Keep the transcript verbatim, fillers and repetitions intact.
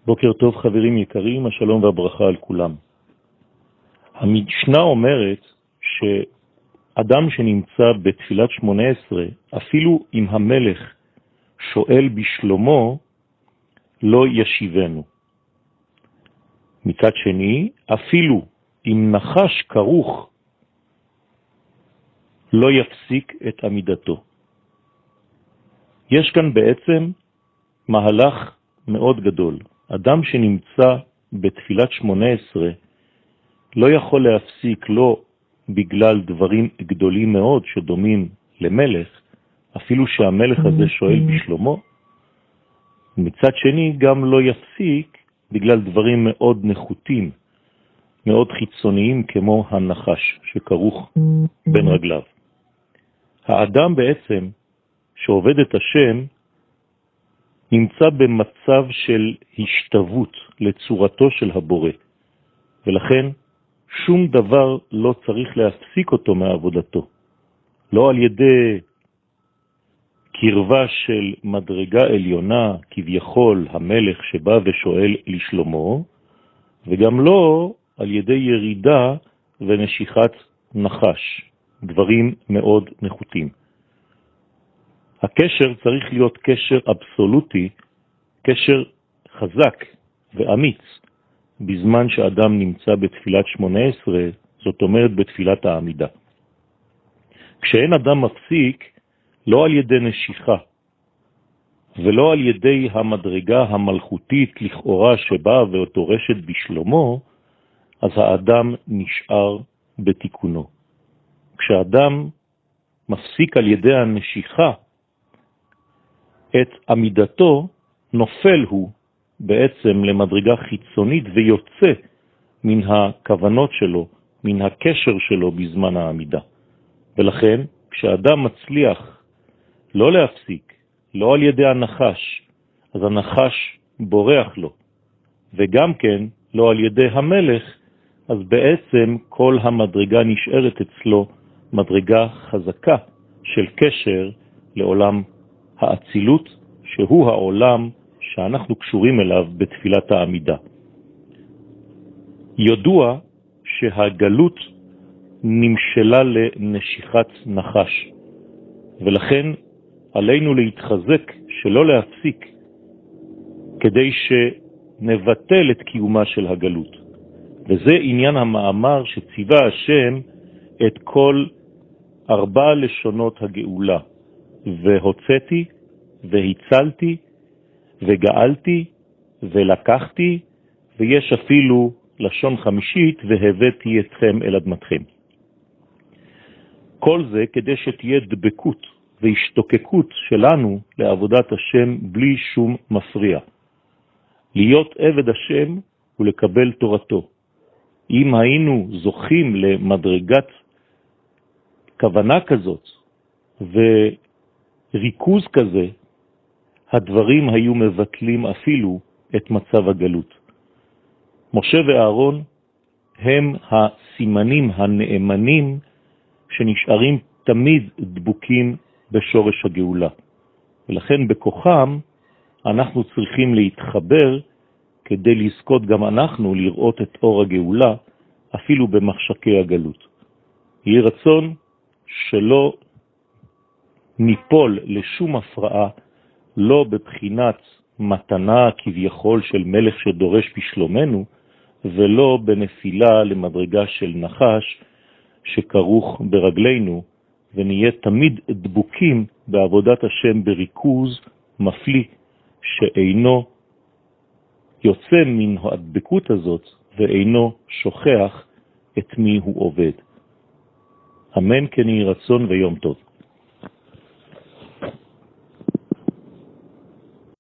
בוקר טוב חברים יקרים, השלום והברכה על כולם. המשנה אומרת שאדם שנמצא בתפילת שמונה עשרה, אפילו אם המלך שואל בשלומו, לא ישיבנו. מצד שני, אפילו אם נחש כרוך, לא יפסיק את עמידתו. יש כאן בעצם מהלך מאוד גדול. אדם שנמצא בתפילת שמונה עשרה לא יכול להפסיק, לא בגלל דברים גדולים מאוד שדומים למלך, אפילו שהמלך הזה שואל בשלומו, מצד שני גם לא יפסיק בגלל דברים מאוד נחותים, מאוד חיצוניים כמו הנחש שכרוך בין רגליו. האדם בעצם שעובד את השם נמצא במצב של השתוות לצורתו של הבורא, ולכן שום דבר לא צריך להפסיק אותו מעבודתו, לא על ידי קרבה של מדרגה עליונה, כביכול המלך שבא ושואל לשלומו, וגם לא על ידי ירידה ונשיכת נחש, דברים מאוד נחותים. הקשר צריך להיות קשר אבסולוטי, קשר חזק ואמיץ, בזמן שאדם נמצא בתפילת שמונה עשרה, זאת אומרת בתפילת העמידה. כשאין אדם מפסיק, לא על ידי נשיכה, ולא על ידי המדרגה המלכותית לכאורה שבאה ותורשת בשלומו, אז האדם נשאר בתיקונו. כשאדם מפסיק על ידי הנשיכה, את עמידתו נופל הוא בעצם למדרגה חיצונית ויוצא מן הכוונות שלו, מן הקשר שלו בזמן העמידה. ולכן כשאדם מצליח לא להפסיק, לא על ידי הנחש, אז הנחש בורח לו, וגם כן לא על ידי המלך, אז בעצם כל המדרגה נשארת אצלו מדרגה חזקה של קשר לעולם האצילות, שהוא העולם שאנחנו קשורים אליו בתפילת העמידה. ידוע שהגלות נמשלה לנשיכת נחש, ולכן עלינו להתחזק שלא להפסיק, כדי שנבטל את קיומה של הגלות. וזה עניין המאמר שציווה השם את כל ארבע לשונות הגאולה, והוצאתי והצלתי וגאלתי ולקחתי, ויש אפילו לשון חמישית, והבאתי אתכם אל אדמתכם. כל זה כדי שתהיה דבקות והשתוקקות שלנו לעבודת השם בלי שום מפריע. להיות עבד השם ולקבל תורתו. אם היינו זוכים למדרגת כוונה כזאת וריכוז כזה, הדברים היו מבטלים אפילו את מצב הגלות. משה ואהרון הם הסימנים הנאמנים שנשארים תמיד דבוקים בשורש הגאולה. ולכן בכוחם אנחנו צריכים להתחבר כדי לזכות גם אנחנו לראות את אור הגאולה אפילו במחשקי הגלות. יהי רצון שלא ניפול לשום הפרעה, לא בבחינת מתנה כביכול של מלך שדורש בשלומנו, ולא בנפילה למדרגה של נחש שכרוך ברגלינו, ונהיה תמיד דבוקים בעבודת השם בריכוז מפלי, שאינו יוצא מן הדבקות הזאת ואינו שוכח את מי הוא עובד. אמן כן יהי רצון ויום טוב.